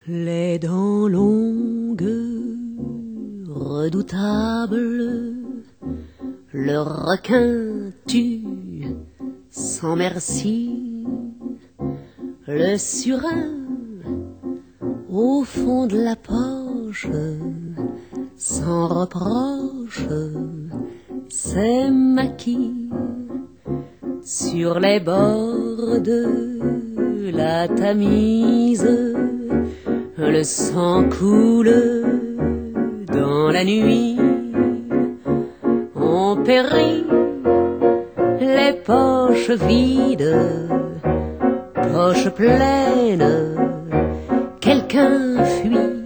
Les dents longues, redoutables, le requin tue sans merci, le surin au fond de la poche, sans reproche, s'est maquis sur les bords de la Tamise. Le sang coule dans la nuit, on périt les poches vides, poches pleines, quelqu'un fuit